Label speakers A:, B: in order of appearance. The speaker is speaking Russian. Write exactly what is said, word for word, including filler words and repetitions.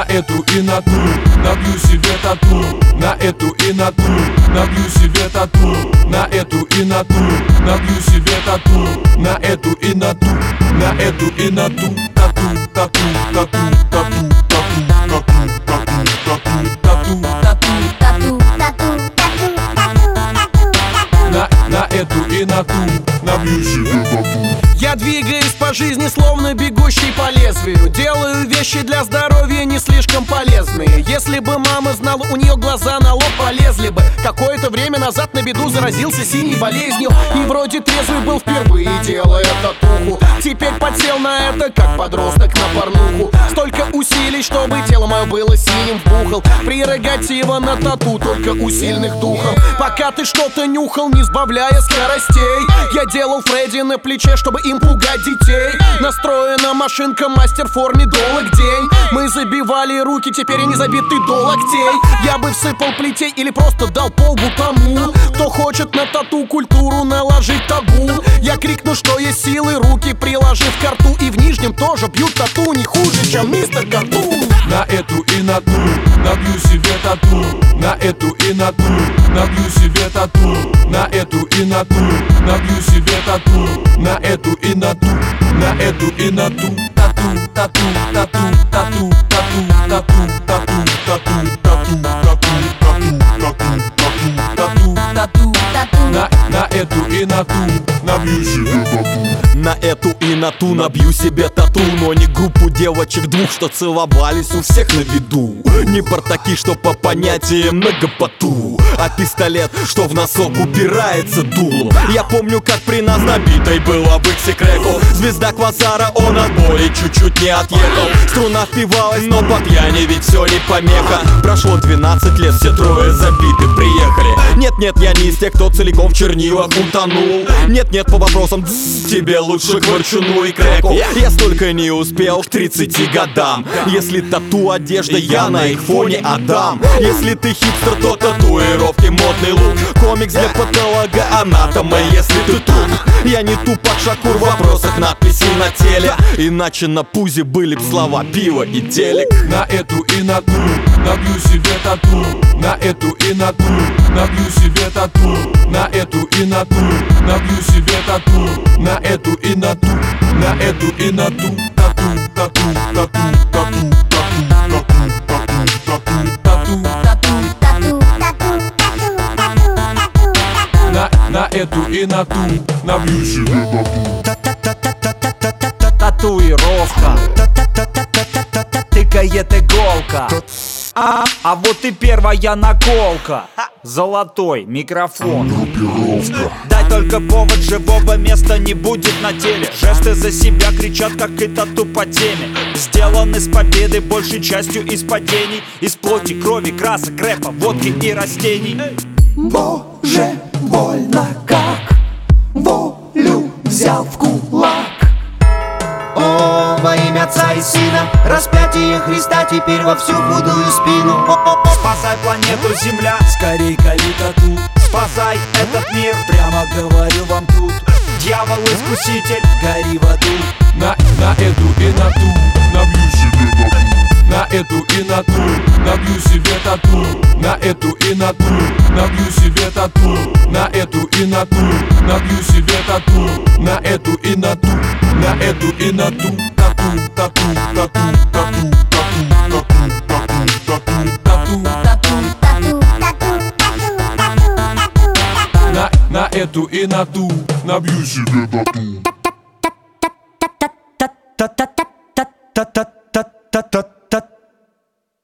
A: эту и на ту, набью себе тату. На эту и на ту, набью себе тату. На эту и на ту, набью себе тату. На эту и на ту, на эту и на ту. Тату, тату, тату, тату, тату, тату, тату, тату, тату,
B: Тату, тату, тату, тату, тату, тату.
A: на, на эту и на ту, набью себе тату.
C: Я двигаюсь по жизни, словно бегущий по лезвию. Делаю вещи для здоровья не слишком полезные. Если бы мама знала, у нее глаза на лоб полезли бы. Какое-то время назад на беду заразился синей болезнью. И вроде трезвый был впервые, делая татуху. Теперь подсел на это, как подросток на порнуху. Столько усилий, чтобы тело мое было синим вбухал. Прерогатива на тату, только у сильных духом. Пока ты что-то нюхал, не сбавляя скоростей, я делал Фредди на плече, чтобы им пугать детей. Настроена машинка, мастер в форме долг день. Мы забивали руки, теперь они забиты до локтей. Я бы всыпал плетей или просто дал полбу тому, кто хочет на тату культуру наложить табу. Я крикну, что есть силы, руки приложив к рту. И в нижнем тоже бьют тату не хуже, чем мистер Карту.
A: На эту и на ту, набью себе тату. На эту и на ту, набью себе тату. На эту и на ту, набью себе тату. На эту и на ту, на эту и на ту. Тату, тату, тату, тату, тату, тату, тату, тату, тату, тату, тату, тату, тату, тату, тату. На, на эту и на ту, набью себе тату.
D: На эту и на ту набью себе тату. Но не группу девочек двух, что целовались у всех на виду. Не портаки, что по понятиям многопоту, а пистолет, что в носок упирается дулом. Я помню, как при нас набитой было быть секреку. Звезда квазара, он от боли чуть-чуть не отъехал. Струна впивалась, но по пьяни ведь все не помеха. Прошло двенадцать лет, все трое забиты приехали. Нет-нет, я не из тех, кто целиком в чернилах утонул. Нет-нет, по вопросам тебе лучше к ворчуну и креку. Я столько не успел к тридцати годам. Если тату одежда, я на их фоне Адам. Если ты хипстер, то татуировки модный лук. Комикс для патолога анатома, если ты тут. Я не Тупак Шакур в вопросах надписей на теле. Иначе на пузе были б слова пиво и телек.
A: На эту и на ту, набью себе тату. На эту и на ту, набью себе тату. На эту и на ту, набью себе тату. На эту и на ту, на эту и на ту. Тату, тату, тату, тату, тату, тату, тату, тату, тату,
B: Тату, тату, тату, тату, тату, тату.
A: на, на эту и на ту, набью себе тату.
E: Татуировка тыкает иголка. А, а вот и первая наколка. Золотой микрофон. Дай только повод, живого места не будет на теле. Жесты за себя кричат, как и тату по теме. Сделаны с победы, большей частью из падений. Из плоти, крови, красок, рэпа, водки и растений.
F: Боже, больно как волю взял в кулак. О, во имя Отца и Сына, распятие Христа теперь во всю худую спину.
E: Спасай планету Земля, скорей кали тату. Спасай этот мир, прямо говорю вам тут. Дьявол-искуситель, гори в аду.
A: На, на эту и на ту, набью себе тату. На эту и на ту, набью себе тату. На эту и на ту, набью себе тату. На эту и на ту, набью себе тату. На эту и на ту, на эту и на ту. Тату, тату, тату, тату, тату, тату, тату, тату, тату,
B: Тату, тату, тату, тату, тату, тату.
A: на, на эту и на ту, набью себе тату.
E: Та-та-та-та-та-та-та-та-та-та-та.